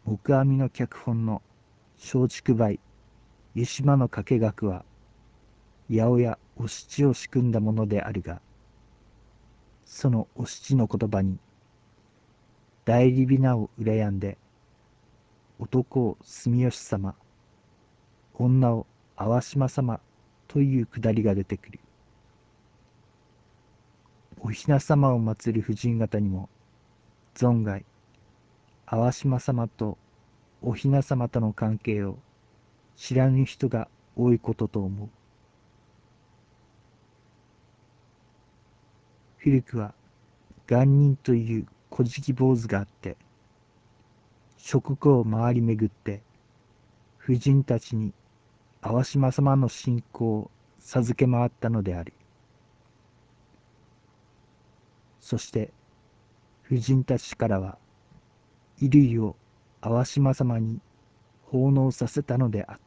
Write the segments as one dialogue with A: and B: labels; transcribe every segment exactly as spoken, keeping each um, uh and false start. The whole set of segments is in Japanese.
A: 木阿弥の脚本の松竹梅湯島の掛学は八百屋お七を仕組んだものであるが、そのお七の言葉に代理皆を羨んで、男を住吉様、女を淡島様というくだりが出てくる。おひな様を祀る婦人方にも存外淡島様とおひな様との関係を知らぬ人が多いことと思う。古くは元人という小敷坊主があって、諸国を回り巡って婦人たちに淡島様の信仰を授け回ったのである。そして婦人たちからは衣類を淡島様に奉納させたのであった。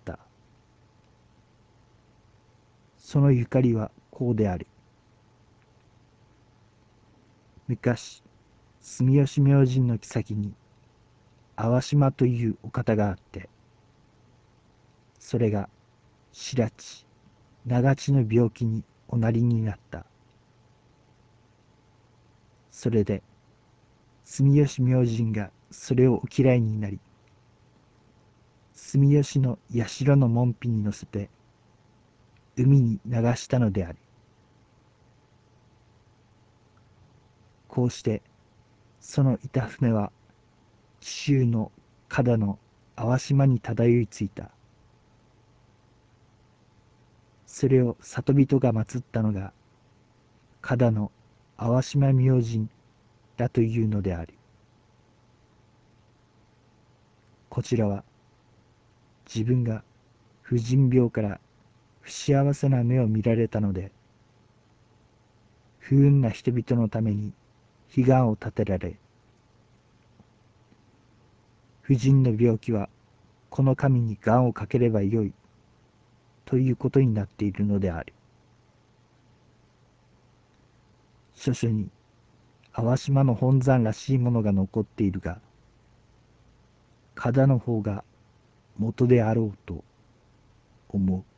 A: そのゆかりはこうである。昔、住吉明神の妃に淡島というお方があって、それが白地、長地の病気におなりになった。それで住吉明神がそれをお嫌いになり、住吉の社の門扉に乗せて海に流したのである。こうしてその板船は紀州の加の淡島に漂いついた。それを里人が祀ったのが加の淡島明神だというのである。こちらは自分が婦人病から不幸せな目を見られたので、不運な人々のために悲願を立てられ、婦人の病気はこの神に願をかければよいということになっているのである。諸書に淡島の本山らしいものが残っているが、加の方が元であろうと思う。